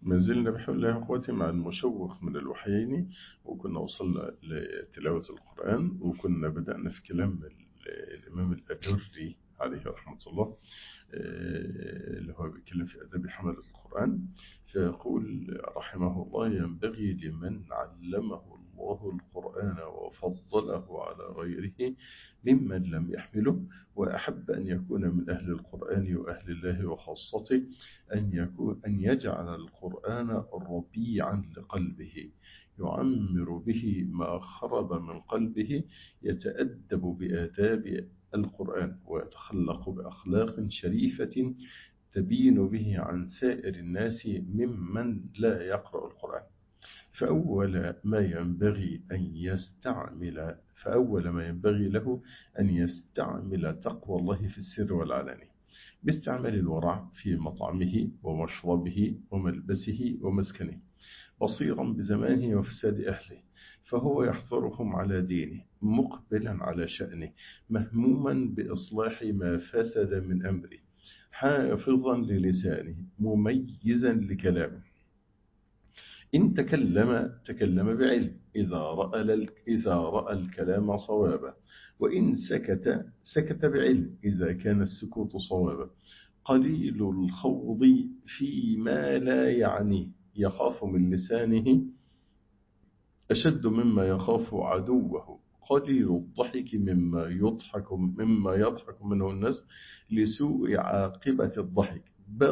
ما زلنا بحول الله وقوته مع المشوق من الوحيين، وكنا وصلنا لتلاوة القرآن، وكنا بدأنا في كلام الإمام الأجري عليه رحمة الله، اللي هو بيتكلم في أدب حملة القرآن. فيقول رحمه الله: ينبغي لمن علمه الله القرآن وفضله على غيره ممن لم يحمله، وأحب أن يكون من أهل القرآن وأهل الله وخاصته، أن يجعل القرآن ربيعا لقلبه، يعمر به ما خرب من قلبه، يتأدب بآداب القرآن، ويتخلق بأخلاق شريفة تبين به عن سائر الناس ممن لا يقرأ القرآن. فأول ما ينبغي له أن يستعمل تقوى الله في السر والعلانية، باستعمال الورع في مطعمه ومشربه وملبسه ومسكنه، بصيرا بزمانه وفساد أهله، فهو يحضرهم على دينه، مقبلا على شأنه، مهموما بإصلاح ما فسد من أمره، حافظا للسانه، مميزا لكلامه. إن تكلم بعلم، إذا رأى الكلام صوابا، وإن سكت بعلم، إذا كان السكوت صوابا. قليل الخوض فيما لا يعنيه، يخاف من لسانه أشد مما يخاف عدوه. قليل الضحك مما يضحك منه الناس لسوء عاقبة الضحك.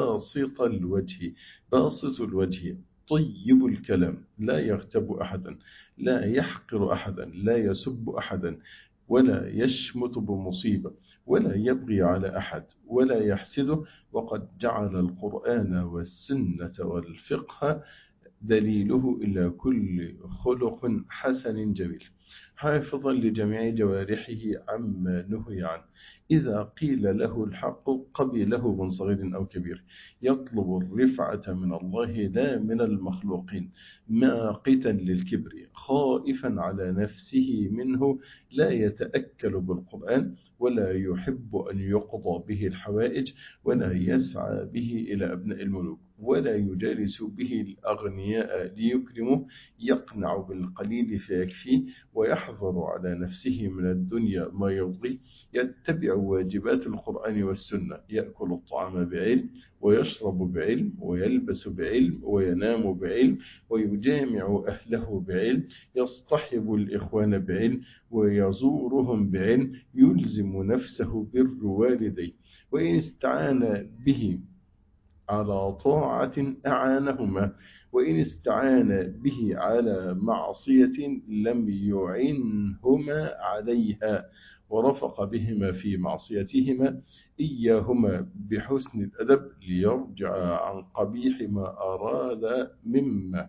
باسط الوجه طيب الكلام، لا يغتب أحدا، لا يحقر أحدا، لا يسب أحدا، ولا يشمت بمصيبة، ولا يبغي على أحد، ولا يحسده. وقد جعل القرآن والسنة والفقه دليله إلى كل خلق حسن جميل، حافظا لجميع جوارحه عما نهي عنه. إذا قيل له الحق قبله من صغير أو كبير، يطلب الرفعة من الله لا من المخلوقين، ماقتا للكبر، خائفا على نفسه منه، لا يتأكل بالقرآن، ولا يحب أن يقضى به الحوائج، ولا يسعى به إلى أبناء الملوك، ولا يجالس به الأغنياء ليكرمه، يقنع بالقليل فيكفيه، ويحذر على نفسه من الدنيا ما يضغي، يتبع واجبات القرآن والسنة، يأكل الطعام بعلم، ويشرب بعلم، ويلبس بعلم، وينام بعلم، ويجامع أهله بعلم، يصطحب الإخوان بعلم، ويزورهم بعلم، يلزم نفسه بر والديه، وإن استعان به على طاعة أعانهما، وإن استعان به على معصية لم يعنهما عليها، ورفق بهما في معصيتهما إياهما بحسن الأدب، ليرجع عن قبيح ما أراد مما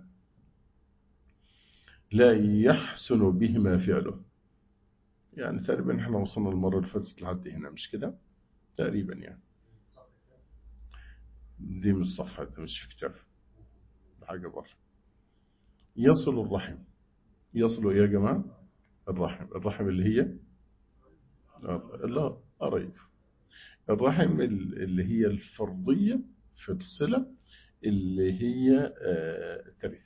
لا يحسن بهما فعله. يعني تقريبا احنا وصلنا المرة اللي فاتت لحد هنا، مش كده؟ تقريبا يعني دي من الصفحة، ده مش في كتاب حاجة بره. يصل الرحم، يصل إيه يا جماعة؟ الرحم اللي هي لا قريب، الرحم اللي هي الفرضية في الصلة، اللي هي ترث،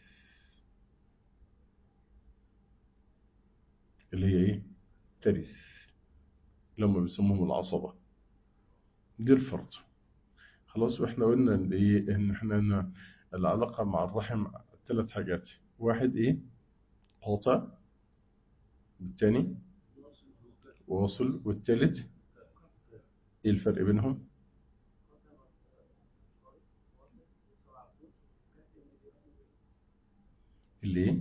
اللي هي ايه؟ ترث، لما بيسموهم العصبة، دي الفرض. خلاص، واحنا قلنا ان ايه، ان احنا العلاقة مع الرحم 3 حاجات: واحد ايه؟ قاطع، والتاني واصل، والتالت ايه الفرق بينهم؟ اللي ايه؟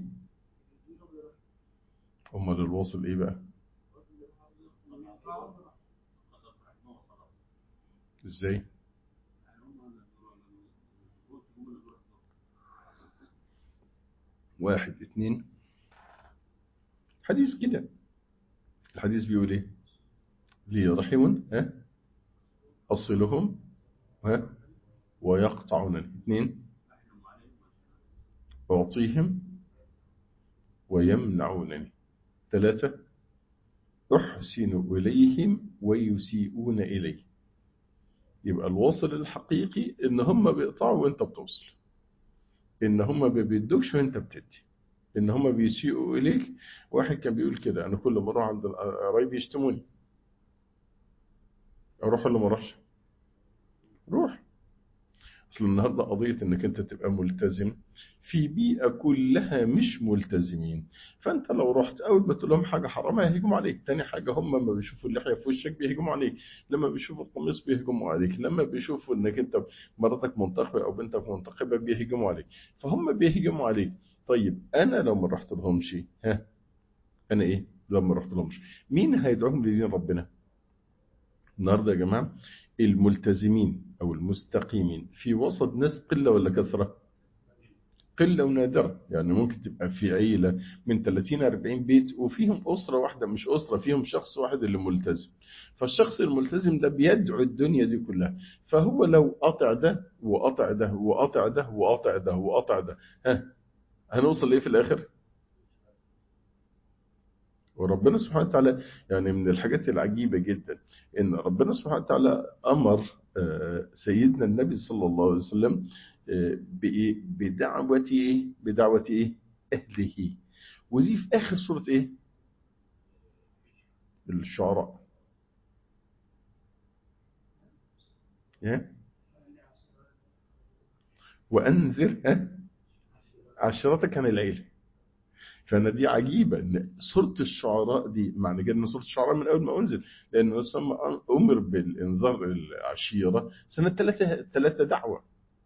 امال الواصل ايه بقى؟ ازاي؟ واحد اتنين، حديث كده، الحديث بيقول ايه؟ لي رحم أصلهم ويقطعون. 2 أعطيهم ويمنعونني. 3 أحسن إليهم ويسيئون إلي. يبقى الواصل الحقيقي إن هم بيقطعوا وإنت بتوصل. إن هم ما بيدوكش وأنت بتدي، إن هم بيسيئوا إليك. واحد كان بيقول كده: أنا كل ما أروح عند قرايبي يشتموني، أروح ولا ما أروحش؟ روح. أصل النهاردة قضية إنك أنت تبقى ملتزم في بيئة كلها مش ملتزمين، فأنت لو رحت أول ما تقول لهم حاجة حرام هيهجموا عليك. تاني حاجة، هم لما بيشوفوا اللحية في وشك بيهجموا عليك، لما بيشوفوا القميص بيهجموا عليك، لما بيشوفوا إنك أنت مراتك منتقبة أو بنتك منتقبة بيهجموا عليك، فهم بيهجموا عليك. طيب أنا لو ما رحت لهمش، ها، أنا إيه لو ما رحت لهمش؟ مين هيدعوهم لدين ربنا؟ النهارده يا جماعة، الملتزمين أو المستقيمين في وسط ناس قلة ولا كثرة؟ قلة ونادرة. يعني ممكن تبقى في عيلة من 30 40 بيت وفيهم أسرة واحدة، مش أسرة، فيهم شخص واحد اللي ملتزم. فالشخص الملتزم ده بيدعو الدنيا دي كلها. فهو لو قطع ده وقطع ده وقطع ده وقطع ده وقطع ده، ها، هنوصل لإيه في الآخر؟ وربنا سبحانه وتعالى، يعني من الحاجات العجيبة جدا إن ربنا سبحانه وتعالى أمر سيدنا النبي صلى الله عليه وسلم بإيه؟ بدعوة إيه؟ بدعوة إيه؟ أهله. ودي في آخر سورة إيه؟ الشعراء. ها؟ وأنذر، ها، عشيرتك عن العيلة. فأنا دي عجيبة إن سورة الشعراء دي، معنى كده إن سورة الشعراء من أول ما أنزل، لأنه أمر بالإنذار العشيرة سنة ثلاثة دعوة.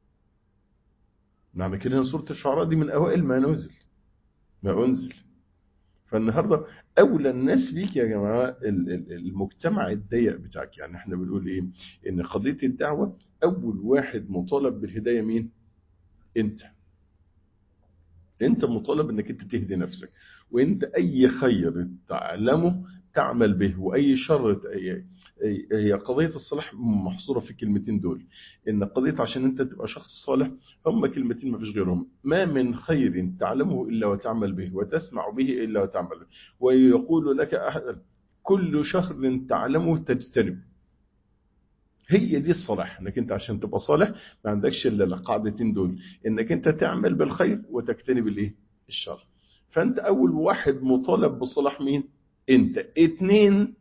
معنى كده إن سورة الشعراء دي من أوائل ما أنزل. فالنهاردة أولى الناس بيك يا جماعة المجتمع الضيق بتاعك. يعني احنا بنقول إيه؟ إن قضية الدعوة أول واحد مطالب بالهداية مين؟ أنت. أنت مطالب إنك أنت تهدي نفسك، وأنت أي خير تعلمه تعمل به، وأي شر هي قضية الصلاح محصورة في الكلمتين دول. إن قضية عشان أنت تبقى شخص صالح هم كلمتين ما فيش غيرهم: ما من خير تعلمه إلا وتعمل به، وتسمع به إلا وتعمل به، ويقول لك أحد كل شر تعلمه تجتنب. هي دي الصلاح، انك انت عشان تبقى صالح ما عندكش الا القاعدتين دول: انك انت تعمل بالخير وتجتنب الايه؟ الشر. فانت اول واحد مطالب بالصلاح مين؟ انت. اتنين،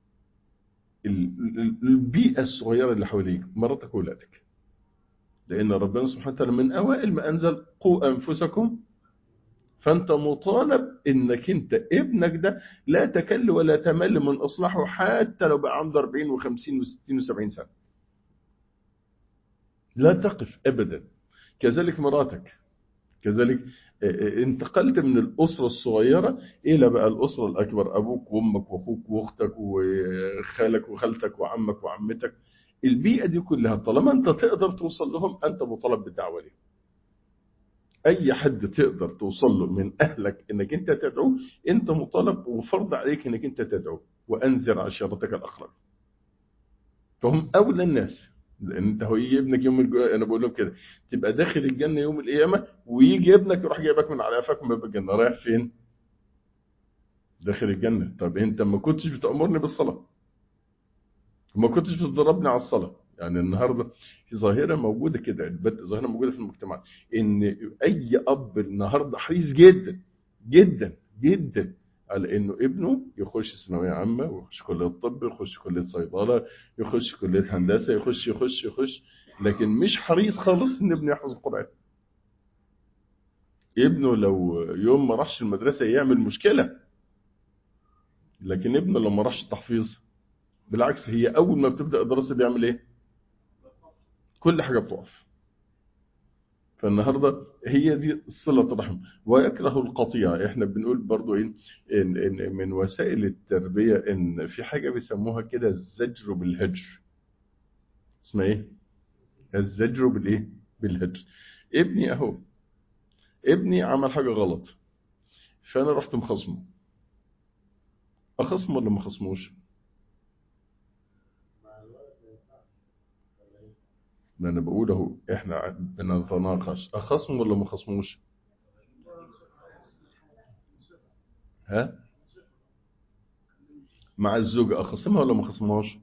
البيئة الصغيرة اللي حواليك، مراتك وولادك. لان ربنا سبحانه وتعالى من اوائل ما انزل: قوا انفسكم. فانت مطالب انك انت ابنك ده لا تكل ولا تمل من اصلاحه، حتى لو بقى عنده 40 و50 و60 و70 سنة. لا تقف ابدا. كذلك مراتك، كذلك. انتقلت من الأسرة الصغيرة إلى بقى الأسرة الأكبر: أبوك وأمك وأخوك وأختك وخالك وخالتك وعمك وعمتك. البيئة دي كلها طالما أنت تقدر توصل لهم أنت مطالب بالدعوة لهم. أي حد تقدر توصل له من أهلك إنك أنت تدعوه، أنت مطالب وفرض عليك إنك أنت تدعوه. وأنذر عشيرتك الأقرب. فهم أولى الناس. لأن أنت هو يجي ابنك يوم أنا بقول لهم كده: تبقى داخل الجنة يوم القيامة ويجي ابنك يروح جايبك من على قفاك من باب الجنة، رايح فين؟ داخل الجنة. طب أنت ما كنتش بتأمرني بالصلاة، وما كنتش بتضربني على الصلاة. يعني النهاردة في ظاهرة موجودة كده، ظاهرة موجودة في المجتمع، إن أي أب النهاردة حريص جدا جدا جدا على إنه ابنه يخش ثانوية عامة، ويخش كلية طب، يخش كلية صيدلة، يخش كلية هندسة، يخش، لكن مش حريص خالص إن ابنه يحفظ القرآن. ابنه لو يوم ما راحش المدرسة يعمل مشكلة، لكن ابنه لو ما راحش التحفيظ بالعكس، هي أول ما بتبدأ الدراسة بيعمل إيه؟ كل حاجة بتقف. فالنهاردة هي دي صلة الرحم. ويكره القطيعة. احنا بنقول برضو إيه؟ إن من وسائل التربية إن في حاجة بيسموها كده الزجر بالهجر. اسمها إيه؟ الزجر بالإيه؟ بالهجر. ابني أهو، ابني عمل حاجة غلط، فأنا رحت مخصمه. أخصمه ولا ما خصموش؟ ما أنا بقول أهو، إحنا بنتناقش: أخصمه ولا ما خصموش؟ ها؟ مع الزوجة أخصمها ولا ما خصمهاش؟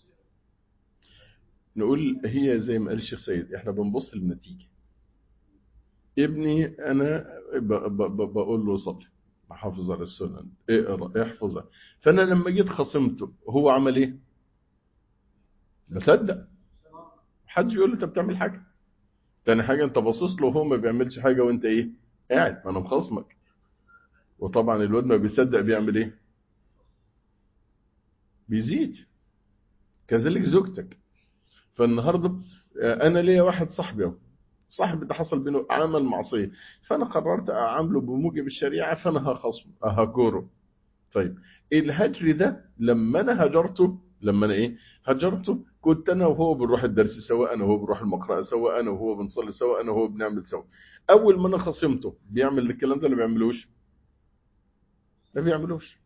نقول هي زي ما قال الشيخ سيد: إحنا بنبص للنتيجة. ابني أنا بقول له صلي، حافظ على السنن، اقرأ احفظها. فأنا لما جيت خصمته هو عمل إيه؟ بصدق. محدش يقول له أنت بتعمل حاجة. تاني حاجة أنت باصص له وهو ما بيعملش حاجة وأنت إيه؟ قاعد، ما أنا مخصمك. وطبعا الواد ما بيصدق بيعمل إيه؟ بيزيد. كذلك زوجتك. فالنهارده انا ليا واحد صاحبي اهو، صاحبي ده حصل بينه عمل معصيه، فانا قررت اعامله بموجب الشريعه، فانا هخصمه اهجره. طيب الهجر ده لما انا هجرته، لما انا ايه هجرته، كنت انا وهو بنروح الدرس سوا، انا وهو بنروح المقرأة سوا، انا وهو بنصلي سوا، انا وهو بنعمل سوا. اول ما انا خصمته بيعمل الكلام ده اللي بيعملوش، ما بيعملوش.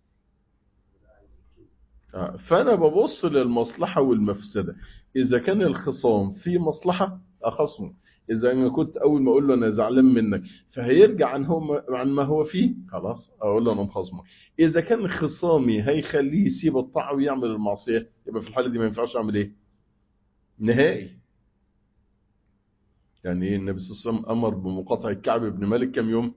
فأنا ببص للمصلحة والمفسدة. إذا كان الخصام في مصلحة أخصمه. إذا أنا كنت أول ما أقول له أنا زعلان منك فهيرجع عن ما هو فيه، خلاص أقول له أنا مخصمه. إذا كان خصامي هيخليه يسيب الطاعة ويعمل المعصية، يبقى في الحالة دي ما ينفعش أعمل إيه؟ نهائي. يعني إيه النبي صلى الله عليه وسلم أمر بمقاطعة كعب بن مالك كم يوم؟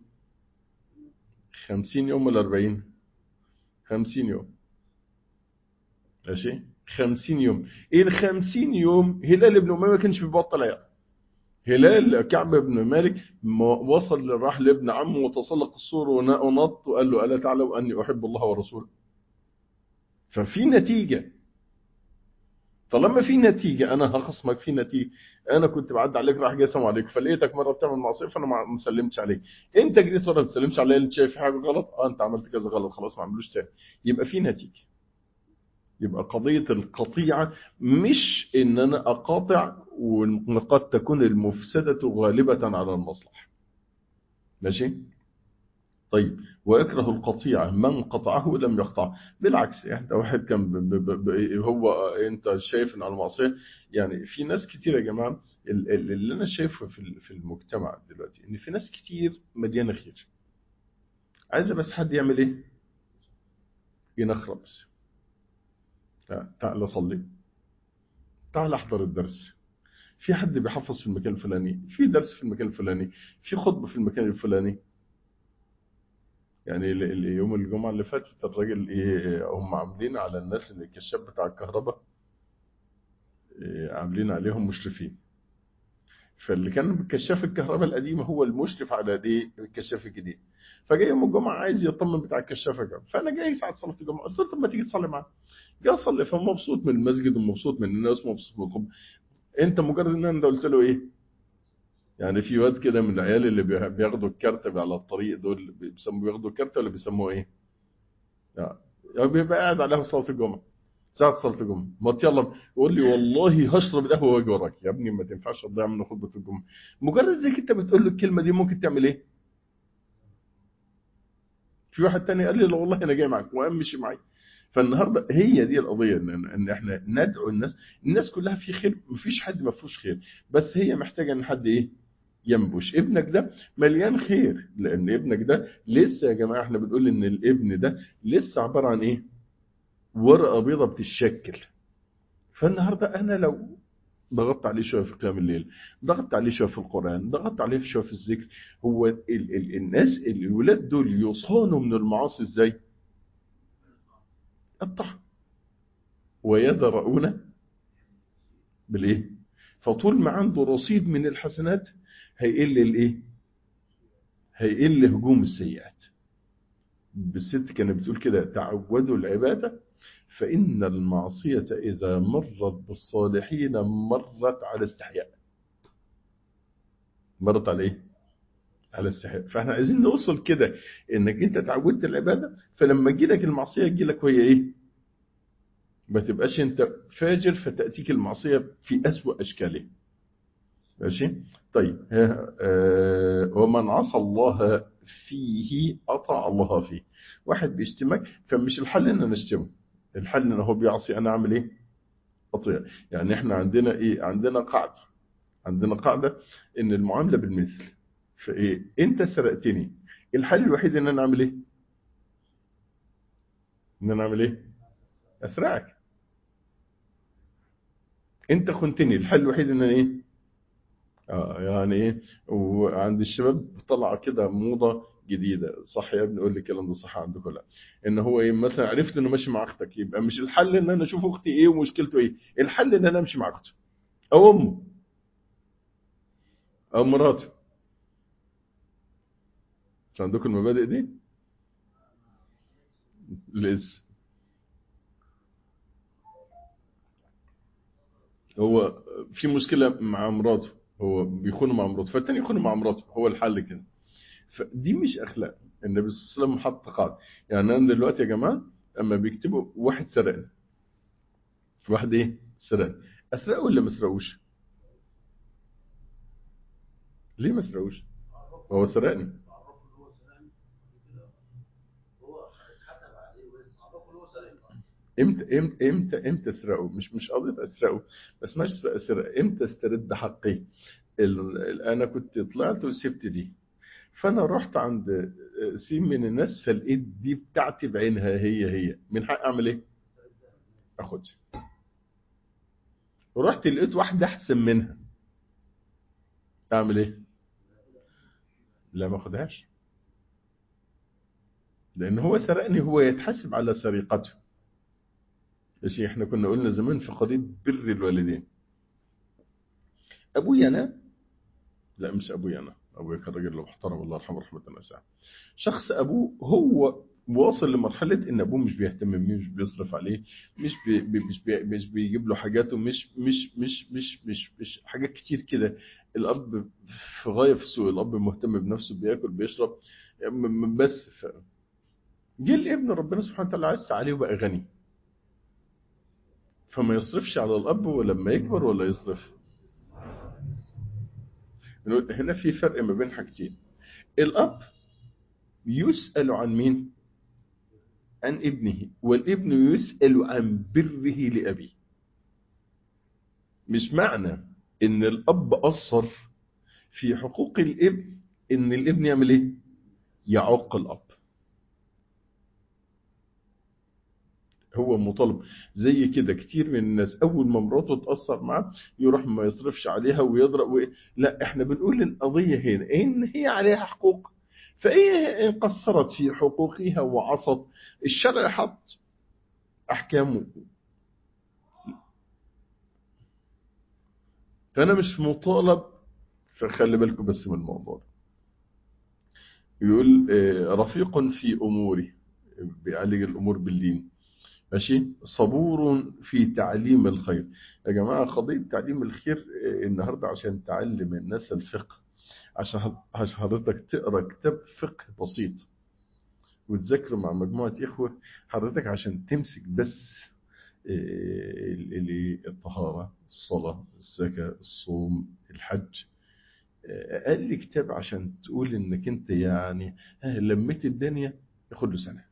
50 يوم ولا 40؟ 50 يوم. ماشي؟ 50 يوم. إيه ال 50 يوم هلال بن أمية ما كانش بيبطل عياط. هلال كعب بن مالك وصل راح لابن عمه وتسلق السور ونط وقال له ألا تعلم أني أحب الله ورسوله. ففي نتيجة. طالما في نتيجة أنا هخصمك في نتيجة. أنا كنت بعد عليك راح جاي سلام عليك، فلقيتك مرة بتعمل معصية فأنا ما سلمتش عليك. أنت جريت ورا ما تسلمش عليا، أنت شايف حاجة غلط، أنت عملت كذا غلط، خلاص ما عملوش تاني. يبقى في نتيجة. يبقى قضية القطيعة مش إن أنا أقاطع، وقد تكون المفسدة غالبة على المصلحة. ماشي. طيب ويكره القطيع من قطعه لم يقطع. بالعكس، يعني واحد كان هو انت شايف ان على المعصيه. يعني في ناس كتير يا جماعه، اللي انا شايفه في المجتمع دلوقتي ان في ناس كتير مليانه خير، عايزه بس حد يعمل ايه؟ ينخرب بس. تعال صلي، تعال احضر الدرس، في حد بيحفظ في المكان الفلاني، في درس في المكان الفلاني، في خطبه في المكان الفلاني. يعني يوم الجمعة اللي فاتت الراجل ايه هم عاملين على الناس اللي الكشاف بتاع الكهرباء، إيه عاملين عليهم مشرفين. فاللي كان بالكشاف الكهرباء القديم هو المشرف على ايه الكشاف الجديد. فجاي يوم الجمعة عايز يطمن بتاع الكشاف الجديد، فانا جاي ساعة صلاة الجمعة قلت له طب ما تيجي تصلي معانا. جه اصلي، فمبسوط من المسجد ومبسوط من الناس ومبسوط من القبة. انت مجرد ان انا قلت له ايه؟ يعني في واد كده من العيال اللي بياخدوا الكارت على الطريق دول، بيسموا بياخدوا الكارت ولا بيسموه ايه؟ يعني بيبقى قاعد على قهوة صلاة الجمعة، ساعة صلاة الجمعة، ما يلا يقول لي والله هشرب القهوة واجي وراك. يا ابني ما تنفعش تضيع من خطبة الجمعة. مجرد انك انت بتقول له الكلمة دي ممكن تعمل ايه؟ في واحد تاني قال لي لا والله انا جاي معاك وقام مشي معايا. فالنهارده هي دي القضية، ان احنا ندعو الناس. الناس كلها في خير، مفيش حد ما فيهوش خير، بس هي محتاجة ان حد ايه؟ ينبش. ابنك ده مليان خير، لان ابنك ده لسه يا جماعة احنا بنقول ان الابن ده لسه عبارة عن ايه؟ ورقة بيضة بتتشكل. فالنهارده انا لو ضغطت عليه شويه في قيام الليل، ضغطت عليه شويه في القران، ضغطت عليه شويه في الذكر، هو الناس الولاد دول يصانوا من المعاصي ازاي؟ الطاعه. ويدرؤون بالايه؟ فطول ما عنده رصيد من الحسنات هيقل الايه؟ هيقل هجوم السيئات. بالست كانت بتقول كده تعودوا العباده فان المعصيه اذا مرت بالصالحين مرت على استحياء. مرت على ايه؟ على استحقاق. فاحنا عايزين نوصل كده انك انت تعودت العباده، فلما تجي لك المعصيه تجي لك وهي ايه؟ ما تبقاش انت فاجر فتاتيك المعصيه في اسوأ اشكالها. ماشي. طيب ومن عصى الله فيه اطاع الله فيه. واحد بيشتمك، فمش الحل ان انا اشتمه، الحل ان هو بيعصي انا اعمل ايه؟ اطيع. يعني احنا عندنا ايه؟ عندنا قاعده ان المعامله بالمثل. فايه انت سرقتني، الحل الوحيد ان انا اعمل ايه؟ ان انا اعمل ايه؟ اسرعك. انت خنتني، الحل الوحيد ان انا ايه؟ يعني ايه، وعند الشباب طلع كده موضه جديده، صح يا ابني؟ قول لي الكلام ده صح عندكم ولا لا؟ ان هو ايه، مثلا عرفت انه ماشي مع اختك، يبقى مش الحل ان انا اشوف اختي ايه ومشكلته ايه، الحل ان انا امشي مع اخته او امه او مراته. مش عندكم المبادئ دي؟ لسه. هو في مشكله مع مراته، هو بيخون مع مراته، فالتاني يخون مع مراته، هو الحل كده. فدي مش اخلاق. النبي صلى الله عليه وسلم حط قاعده. يعني انا دلوقتي يا جماعه، اما بيكتبوا واحد سرقني، في واحد ايه سرقني، اسرقه ولا ما اسرقوش؟ ليه ما اسرقوش؟ هو سرقني. امتى اسرقه؟ مش قضيه اسرقه، ما اسمهاش اسرق. امتى استرد حقي؟ انا كنت طلعت وسبت دي، فانا رحت عند سين من الناس، فلقيت دي بتاعتي بعينها، هي من حق اعمل ايه؟ اخدها. ورحت لقيت واحده احسن منها، اعمل ايه؟ لا، ما اخدهاش، لان هو سرقني، هو يتحاسب على سرقته. ايش احنا كنا قلنا زمان في قضيه بر الوالدين. ابويا انا، لا مش ابويا انا، ابويا كان راجل محترم الله يرحمه رحمه واسعه. شخص ابوه هو واصل لمرحله ان ابوه مش بيهتم بيه، مش بيصرف عليه، مش بيجيب له حاجاته، مش حاجات كتير كده. الاب في غايه في السوق، الاب مهتم بنفسه، بياكل بيشرب بس جه الابن ربنا سبحانه وتعالى عز عليه وبقى غني، فما يصرفش على الاب ولما يكبر ولا يصرف. هنا في فرق ما بين حاجتين. الاب يسأل عن مين؟ عن ابنه، والابن يسأل عن بره لأبيه. مش معنى ان الاب قصر في حقوق الابن ان الابن يعمل ايه؟ يعوق الاب. هو مطالب. زي كده كتير من الناس اول ما مراته تأثر معاه يروح ما يصرفش عليها ويضرب لا، احنا بنقول القضية هنا ان هي عليها حقوق، فهي إن قصرت في حقوقها وعصت، الشرع حط احكامه. فانا مش مطالب. فخلي بالكم بس من الموضوع ده. يقول رفيق في اموري، بيعالج الامور باللين، ماشي، صبور في تعليم الخير. يا جماعه قضيه تعليم الخير النهارده عشان تعلم الناس الفقه، عشان حضرتك تقرا كتاب فقه بسيط وتذاكره مع مجموعه اخوه، حضرتك عشان تمسك بس الطهاره، الصلاه، الزكاه، الصوم، الحج، اقل كتاب عشان تقول انك انت يعني لميت الدنيا، ياخد له سنه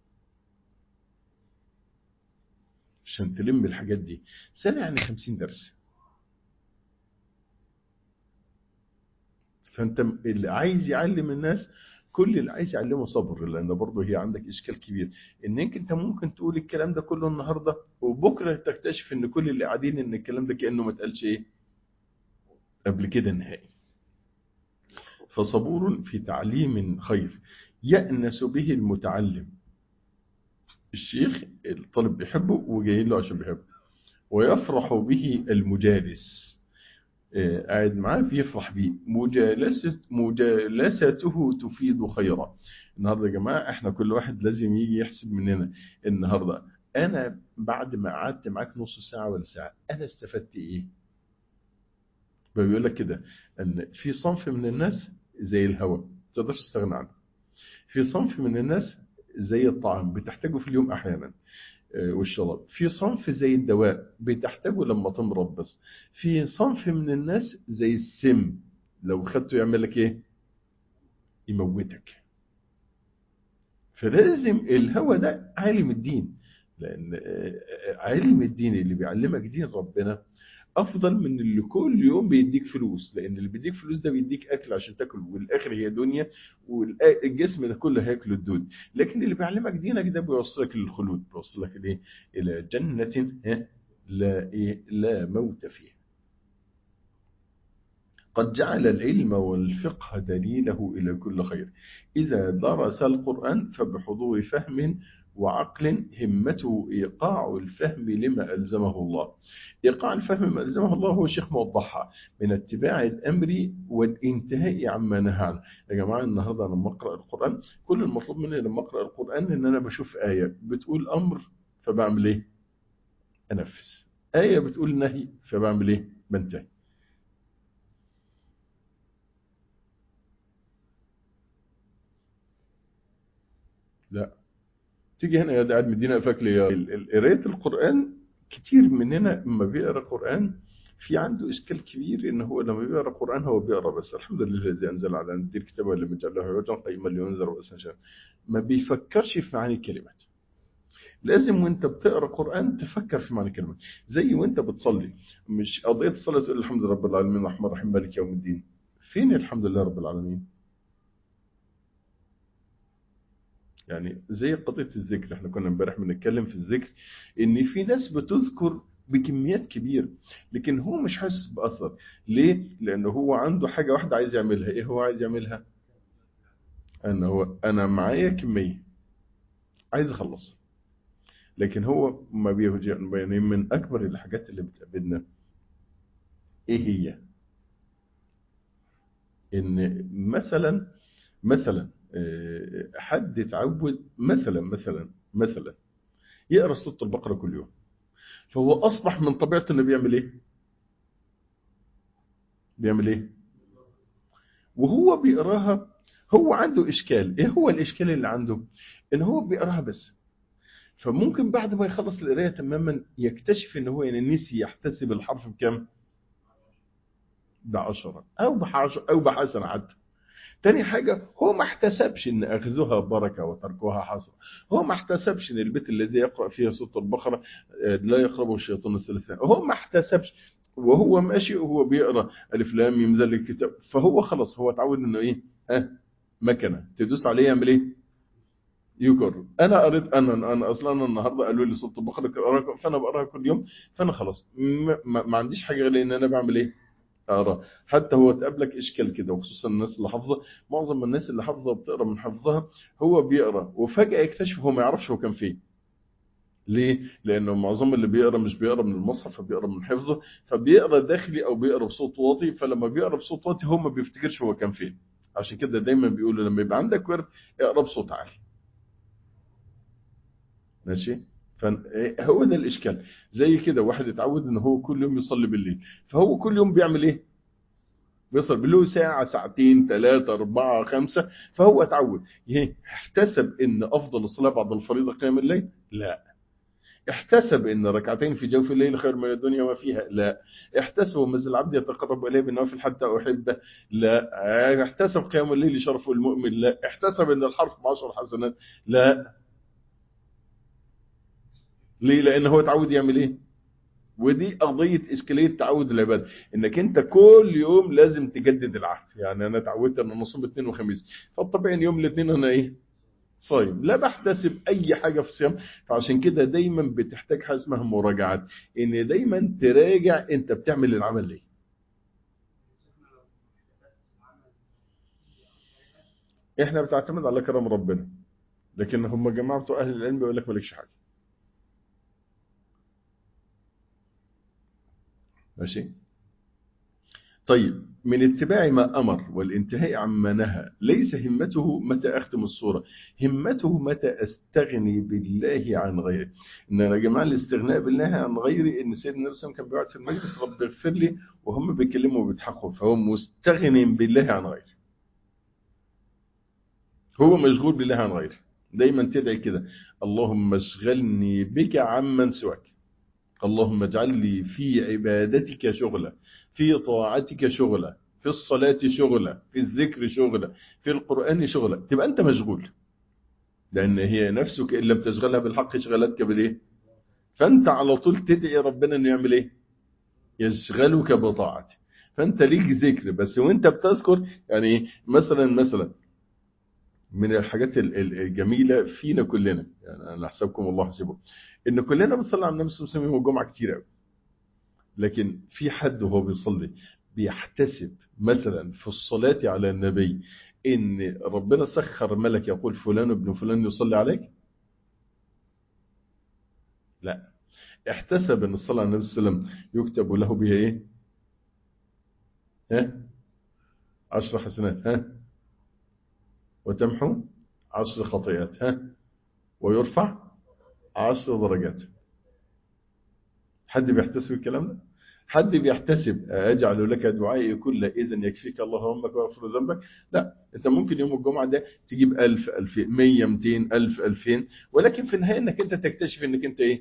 عشان تلم الحاجات دي. سنه يعني 50 درس. فانت اللي عايز يعلم الناس، كل اللي عايز يعلمه صبر، لان برضه هي عندك اشكال كبير انك انت ممكن تقول الكلام ده كله النهارده وبكره تكتشف ان كل اللي قاعدين ان الكلام ده كانه ما اتقالش ايه قبل كده نهائي. فصبور في تعليم خير يأنس به المتعلم. الشيخ الطالب بيحبه وجاي له عشان بيحبه، ويفرح به المجالس، قاعد معاه بيفرح بيه، مجالسته تفيد خيرا. النهارده يا جماعه احنا كل واحد لازم يجي يحسب مننا النهارده، انا بعد ما قعدت معاك نص ساعه ولا ساعه انا استفدت ايه؟ بيقول لك كده ان في صنف من الناس زي الهواء ما تقدرش تستغنى عنه، في صنف من الناس زي الطعام بتحتاجه في اليوم احيانا والشراب، في صنف زي الدواء بتحتاجه لما تمرض بس، في صنف من الناس زي السم لو خدته يعمل لك ايه؟ يموتك. فلازم الهوى ده عالم الدين، لان عالم الدين اللي بيعلمك دين ربنا افضل من اللي كل يوم بيديك فلوس، لان اللي بيديك فلوس ده بيديك اكل عشان تاكل، والاخر هي دنيا، والجسم ده كله هياكل الدود. لكن اللي بيعلمك دينك ده بيوصلك للخلود، بيوصلك لايه؟ الى جنه لا ايه لا موت فيها. قد جعل العلم والفقه دليله إلى كل خير. إذا درس القرآن فبحضور فهم وعقل همته إيقاع الفهم لما ألزمه الله. إيقاع الفهم ما ألزمه الله هو شيخ موضحها من اتباع الأمر والانتهاء عما نهى عنه. يا جماعة النهاردة أنا لما أقرأ القرآن كل المطلوب مني لما أقرأ القرآن إن أنا بشوف آية بتقول أمر فبعمل إيه؟ أنفذ. آية بتقول نهي فبعمل إيه؟ بنتهي. لا تيجي هنا يا قاعد مدينا فاكر قرايه القران كتير مننا لما بيقرا قران في عنده اشكال كبير ان هو لما بيقرا قران هو بيقرا بس الحمد لله الذي انزل على عبده الكتاب ولم يجعل له عوجا قيما لينذر باسا ما بيفكرش في معاني الكلمات. لازم وانت بتقرا قران تفكر في معاني الكلمات زي وانت بتصلي. مش قضيه الصلاه تقول الحمد لله رب العالمين الرحمن الرحيم مالك يوم الدين. فين الحمد لله رب العالمين؟ يعني زي قضية الذكر احنا كنا امبارح بنتكلم في الذكر ان في ناس بتذكر بكميات كبيرة لكن هو مش حاسس بأثر. ليه؟ لأنه هو عنده حاجة واحدة عايز يعملها. ايه هو عايز يعملها؟ أنا معايا كمية عايز أخلص. لكن هو ما بيهجأ. يعني من أكبر الحاجات اللي بتقابلنا ايه هي؟ ان مثلا حد اتعود مثلا يقرأ سورة البقرة كل يوم فهو أصبح من طبيعته إنه بيعمل إيه؟ وهو بيقراها هو عنده إشكال. إيه هو الإشكال اللي عنده؟ إن هو بيقراها بس. فممكن بعد ما يخلص القراية تماما يكتشف إن هو يعني نسي يحتسب الحرف بكم؟ ب10 أو بحسنة حتى. تاني حاجة هو ما احتسبش ان اخذها بركة وتركها حسرة. هو ما احتسبش ان البيت الذي يقرأ فيها سورة البقرة لا يقربه الشيطان الثلاثاء. هو ما احتسبش وهو ماشي وهو بيقرأ الف لام ميم ذلك الكتاب. فهو خلاص هو اتعود انه ايه؟ مكنة تدوس عليه يعمل ايه؟ يكرر. انا قريت انا اصلا النهارده قالوا لي سورة البقرة فانا بقراها كل يوم. فانا خلاص ما عنديش حاجة غير ان انا بعمل ايه؟ اقرا. حتى هو تقابلك اشكال كده وخصوصا الناس اللي حافظه. معظم الناس اللي حافظه بتقرا من حفظها هو بيقرا وفجاه يكتشف هو ما يعرفش هو كان فين. ليه؟ لانه معظم اللي بيقرا مش بيقرا من المصحف فبيقرا من حفظه فبيقرا داخلي او بيقرا بصوت واطي. فلما بيقرا بصوت واطي هو ما بيفتكرش هو كان فين. عشان كده دايما بيقولوا لما يبقى عندك ورد اقرا بصوت عالي. ماشي. فهو ده الاشكال. زي كده واحد اتعود ان هو كل يوم يصلي بالليل فهو كل يوم بيعمل ايه؟ بيصل بله ساعة ساعتين ثلاثة أربعة خمسة. فهو اتعود. احتسب ان افضل الصلاة بعد الفريضة قيام الليل؟ لا. احتسب ان ركعتين في جوف الليل خير من الدنيا وما فيها؟ لا. احتسب ما زال العبد يتقرب اليه بالنوافل حتى احبه؟ لا. احتسب قيام الليل شرف المؤمن؟ لا. احتسب ان الحرف ب10 حسنات؟ لا. ليه؟ لان هو اتعود يعمل ايه؟ ودي قضية إشكالية تعود العبادة. إنك أنت كل يوم لازم تجدد العهد. يعني أنا اتعودت أن أصوم اثنين وخميس فالطبيعي إن يوم الاثنين أنا إيه؟ صايم. لا بحتسب أي حاجة في الصيام. فعشان كده دايما بتحتاج حاجة اسمها مراجعات. إن دايما تراجع أنت بتعمل العمل ليه. إحنا بتعتمد على كرم ربنا. لكن هم جماعة بتوع أهل العلم يقول لك مالكش حاجة. ماشي. طيب من اتباع ما أمر والانتهاء عما نهى ليس همته متى أختم الصورة. همته متى أستغني بالله عن غيره. إن يا جماعة الاستغناء بالله عن غيري إن سيدنا رسول كان بيقعد في المجلس رب اغفر لي وهم بيكلموا وبيضحكوا فهو مستغن بالله عن غيره. هو مشغول بالله عن غيره. دايما تدعي كده اللهم اشغلني بك عمن سواك. اللهم اجعل لي في عبادتك شغلا في طاعتك شغلا في الصلاة شغلا في الذكر شغلا في القرآن شغلا. تبقى أنت مشغول. لأن هي نفسك إن لم تشغلها بالحق شغلتك بالإيه؟ فأنت على طول تدعي ربنا أنه يعمل إيه؟ يشغلك بطاعته. فأنت ليك ذكر بس وأنت بتذكر. يعني مثلا من الحاجات الجميلة فينا كلنا. يعني أنا أحسبكم الله حسبه إن كلنا بنصلي على النبي صلى الله عليه وسلم يوم الجمعة كتير قوي. لكن في حد وهو بيصلي بيحتسب مثلا في الصلاة على النبي إن ربنا سخر ملك يقول فلان ابن فلان يصلي عليك؟ لا، احتسب أن الصلاة على النبي صلى الله عليه وسلم يكتب له بها إيه؟ ها؟ 10 حسنات، ها؟ وتمحو 10 خطيئات، ها؟ ويرفع 10 درجات. حد بيحتسب الكلام ده؟ حد بيحتسب أجعل لك دعائي كل إذن يكفيك الله همك ويغفر ذنبك؟ لا، أنت ممكن يوم الجمعة ده تجيب 1000 2000 100 200 1000 2000، ولكن في النهاية إنك أنت تكتشف إنك أنت إيه؟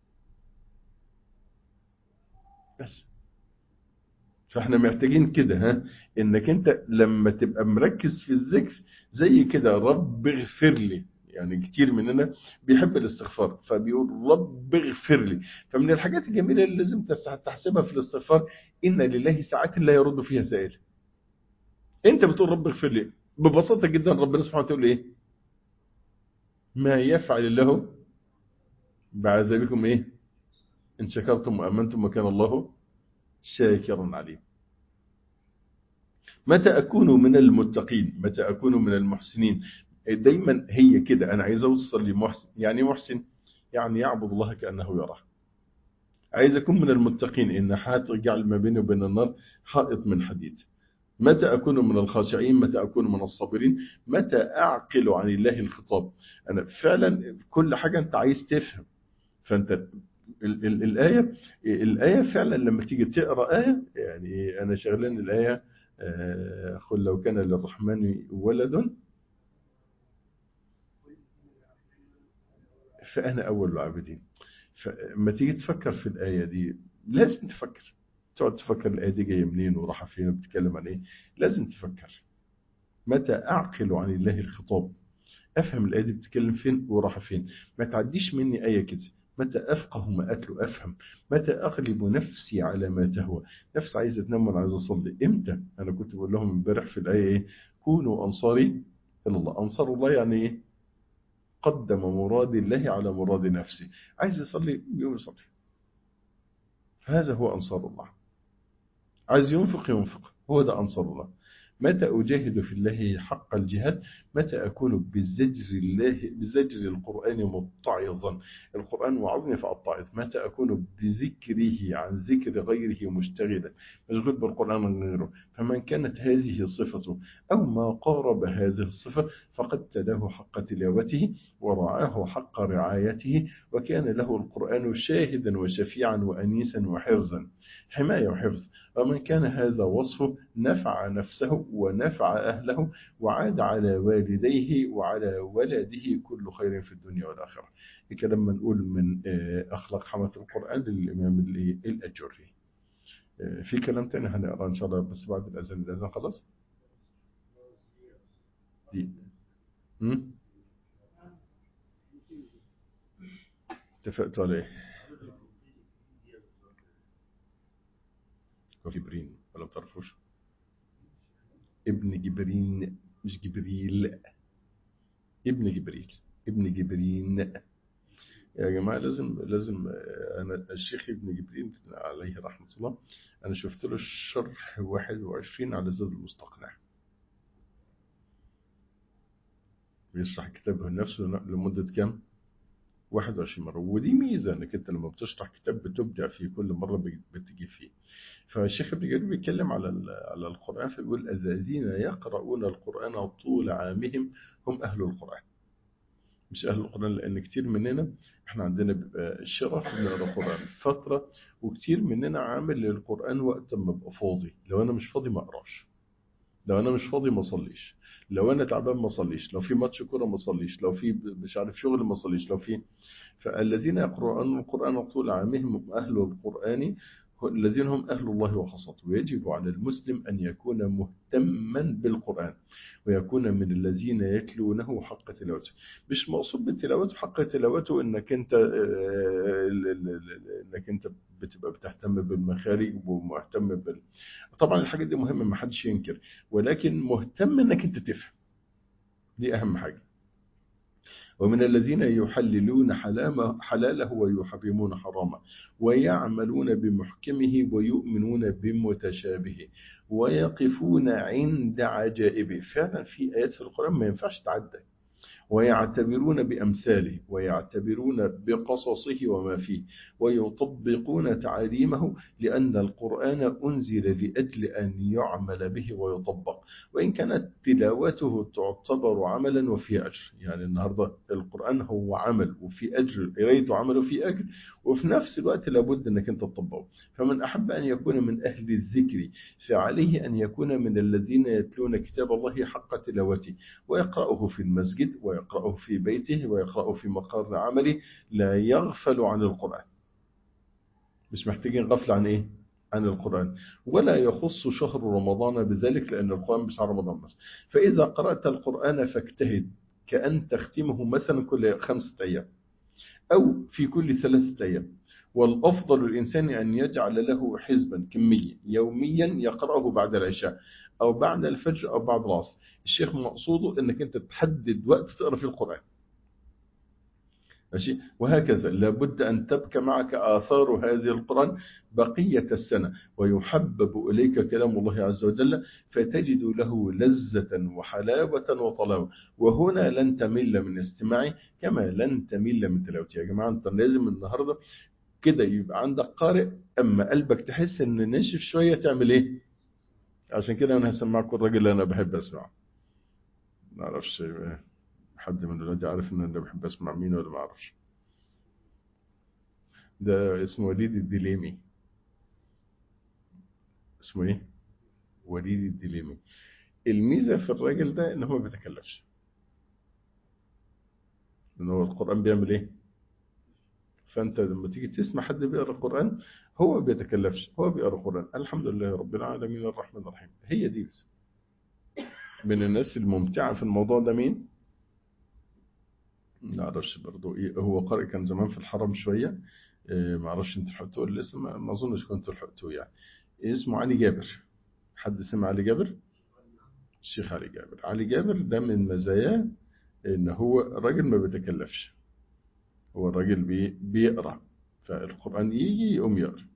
بس. فاحنا محتاجين كده، ها، انك انت لما تبقى مركز في الذكر زي كده رب اغفر لي. يعني كتير مننا بيحب الاستغفار فبيقول رب اغفر لي. فمن الحاجات الجميلة اللي لازم تحسبها في الاستغفار إن لله ساعات لا يرد فيها سائل. انت بتقول رب اغفر لي ببساطة جدا، ربنا سبحانه وتعالى ايه؟ ما يفعل الله بعذابكم ايه ان شكرتم وامنتم وكان الله شاكرا عليم. متى أكون من المتقين؟ متى أكون من المحسنين؟ دايما هي كده، أنا عايز أوصل لمحسن. يعني محسن يعني يعبد الله كأنه يراه. عايز أكون من المتقين إن هتجعل ما بيني وبين النار حائط من حديد. متى أكون من الخاشعين؟ متى أكون من الصابرين؟ متى أعقل عن الله الخطاب؟ أنا فعلا كل حاجة أنت عايز تفهم. فأنت الآية فعلا لما تيجي تقرأ آية، يعني أنا شغلان الآية قل لو كان للرحمن ولد فأنا أول العابدين. فلما تيجي تفكر في الآية دي لازم تفكر، تقعد تفكر الآية دي جاية منين وراح فين وبتتكلم عن إيه. لازم تفكر. متى أعقل عن الله الخطاب؟ أفهم الآية دي بتتكلم فين وراح فين. ما تعديش مني آية كده. متى أفقه ما أتلو أفهم. متى أغلب نفسي على ما تهوى. نفس عايزة تنام وأنا عايز أصلي إمتى. أنا كنت بقول لهم امبارح في الآية إيه؟ كونوا أنصاري إلى الله. أنصار الله يعني إيه؟ قدم مراد الله على مراد نفسه. عايز يصلي يوم يصلي، هذا هو أنصار الله. عايز ينفق ينفق، هو ده أنصار الله. متى أجاهد في الله حق الجهاد؟ متى أكون بزجر القرآن متعظا. القرآن وعظني فأتعظ. متى أكون بذكره عن ذكر غيره مشتغلا، مشغول بالقرآن عن غيره. فمن كانت هذه صفته أو ما قارب هذه الصفة فقد تلاه حق تلاوته ورعاه حق رعايته، وكان له القرآن شاهدا وشفيعا وأنيسا وحرزا، حماية وحفظ. ومن كان هذا وصفه نفع نفسه ونفع أهله وعاد على والديه وعلى ولده كل خير في الدنيا والآخرة. كده لما نقول من أخلاق حملة القرآن للإمام الأجري. في كلام تاني هنقرأ إن شاء الله بس بعد الأذان. الأذان خلاص دي اتفقت عليه. جبرين ولا بتعرفوش؟ ابن جبرين مش جبريل. ابن جبريل، ابن جبرين. يا جماعة لازم أنا الشيخ ابن جبريل عليه رحمة الله أنا شفت له الشرح 21 على زاد المستقنع. بيشرح كتابه نفسه لمدة كام؟ 21 مرة. ودي ميزة انك انت لما بتشرح كتاب بتبدع فيه كل مرة بتجي فيه. فالشيخ ابن جرير بيتكلم على القرآن فبيقول الذين يقرؤون القرآن طول عامهم هم أهل القرآن. مش أهل القرآن لأن كتير مننا احنا عندنا بيبقى شرف نقرا القرآن فترة، وكتير مننا عامل للقرآن وقت ما ابقى فاضي. لو أنا مش فاضي ما أقراش، لو أنا مش فاضي ما أصليش، لو أنا تعبان ما أصليش، لو في ماتش كورة ما أصليش، لو في مش عارف شغل ما أصليش، لو في. فالذين يقرؤون القرآن طول عامهم أهل القرآن الذين هم أهل الله وخاصته. ويجب على المسلم أن يكون مهتما بالقرآن ويكون من الذين يتلونه حق تلاوته. مش مقصود بالتلاوته حق تلاوته انك انت بتبقى بتهتم بالمخارج ومهتم طبعا الحاجات دي مهمة ما حدش ينكر، ولكن مهتم انك انت تفهم، دي اهم حاجة. ومن الذين يحللون حلاله ويحرمون حرامه ويعملون بمحكمه ويؤمنون بمتشابهه ويقفون عند عجائبه. فعلا في آيات في القرآن ما ينفعش تعدى. ويعتبرون بأمثاله ويعتبرون بقصصه وما فيه ويطبقون تعاليمه، لأن القرآن أنزل لأجل أن يعمل به ويطبق، وإن كانت تلاوته تعتبر عملا وفي أجر. يعني النهاردة القرآن هو عمل وفي أجر، قرايته عمل وفي أجر، وفي نفس الوقت لابد أنك أنت تطبقه. فمن أحب أن يكون من أهل الذكر فعليه أن يكون من الذين يتلون كتاب الله حق تلاوته، ويقرأه في المسجد ويقرأه في بيته ويقرأه في مقر عمله، لا يغفل عن القرآن. مش محتاجين غفل عن إيه؟ عن القرآن. ولا يخص شهر رمضان بذلك، لأن القرآن مش على رمضان بس. فإذا قرأت القرآن فاجتهد كأن تختمه مثلا كل 5 أيام أو في كل 3 أيام. والأفضل للإنسان أن يجعل له حزبا كمية يوميا يقرأه بعد العشاء أو بعد الفجر أو بعد العصر. الشيخ مقصوده أنك أنت تحدد وقت تقرأ في القرآن، ماشي؟ وهكذا لابد أن تبقى معك آثار هذه القرآن بقية السنة، ويحبب إليك كلام الله عز وجل فتجد له لذة وحلاوة وطلاوة، وهنا لن تمل من استماعه كما لن تمل من تلاوته. يا جماعة أنت لازم النهاردة كده يبقى عندك قارئ أما قلبك تحس أن نشف شوية تعمل إيه؟ عشان كده أنا هسمعكم الراجل اللي أنا بحب أسمعه. ما أعرفش حد من الولاد عارف أن أنا بحب أسمع مين ولا ما أعرفش. ده اسمه وليد الدليمي. اسمه إيه؟ وليد الدليمي. الميزة في الراجل ده إن هو ما بيتكلفش، لأن هو القرآن بيعمل إيه؟ فأنت لما تيجي تسمع حد بيقرأ القرآن هو ما بيتكلفش، هو بيقرأ القرآن الحمد لله رب العالمين الرحمن الرحيم. هي دي بس. من الناس الممتعة في الموضوع ده مين؟ ما اعرفش برضه ايه، هو قارئ كان زمان في الحرم شويه، ما اعرفش انت لحقتوه ولا لسه، ما اظنش كنت لحقتوه يعني. اسمه علي جابر. حد سمع علي جابر؟ الشيخ علي جابر. علي جابر ده من مزاياه ان هو راجل ما بيتكلفش، هو الراجل بيقرا، فالقران يجي يقوم يقرا.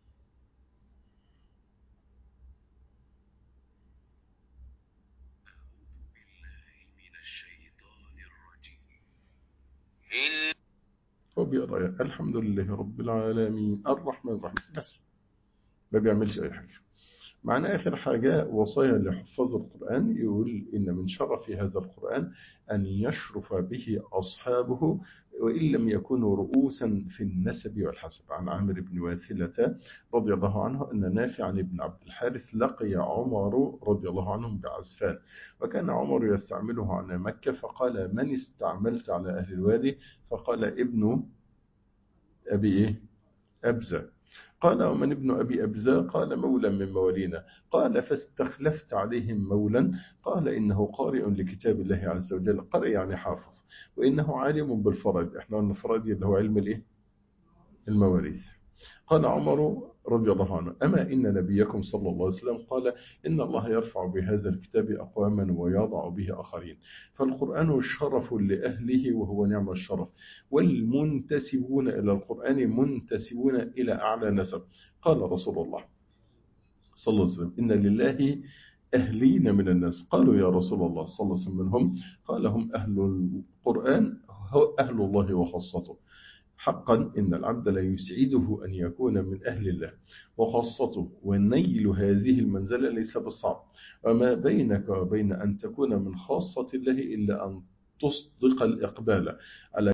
هو بيقرا الحمد لله رب العالمين الرحمن الرحيم بس، ما بيعملش اي حاجه. معنا آخر حاجة وصايا لحفاظ القرآن، يقول إن من شرف هذا القرآن أن يشرف به أصحابه وإن لم يكونوا رؤوسا في النسب والحسب. عن عامر بن واثلة رضي الله عنه أن نافع بن عبد الحارث لقي عمر رضي الله عنه بعسفان، وكان عمر يستعمله على مكة، فقال: من استعملت على أهل الوادي؟ فقال: ابن أبي إيه؟ أبزة. قال: ومن ابن أبي أبزة؟ قال: مولى من موالينا. قال: فاستخلفت عليهم مولا؟ قال: إنه قارئ لكتاب الله عز وجل. قارئ يعني حافظ، وإنه عالم بالفرائض. إحنا قلنا الفرائض اللي هو علم الإيه؟ المواريث. قال عمر رضي الله عنه: أما إن نبيكم صلى الله عليه وسلم قال: إن الله يرفع بهذا الكتاب أقواما ويضع به آخرين، فالقرآن شرف لأهله وهو نعم الشرف، والمنتسبون إلى القرآن منتسبون إلى أعلى نسب. قال رسول الله صلى الله عليه وسلم: إن لله أهلين من الناس. قالوا: يا رسول الله صلى الله عليه وسلم منهم؟ قال: هم أهل القرآن، هو أهل الله وخاصته. حقا إن العبد لا يسعده أن يكون من أهل الله وخاصته، ونيل هذه المنزلة ليس بالصعب، وما بينك وبين أن تكون من خاصة الله إلا أن تصدق الإقبال على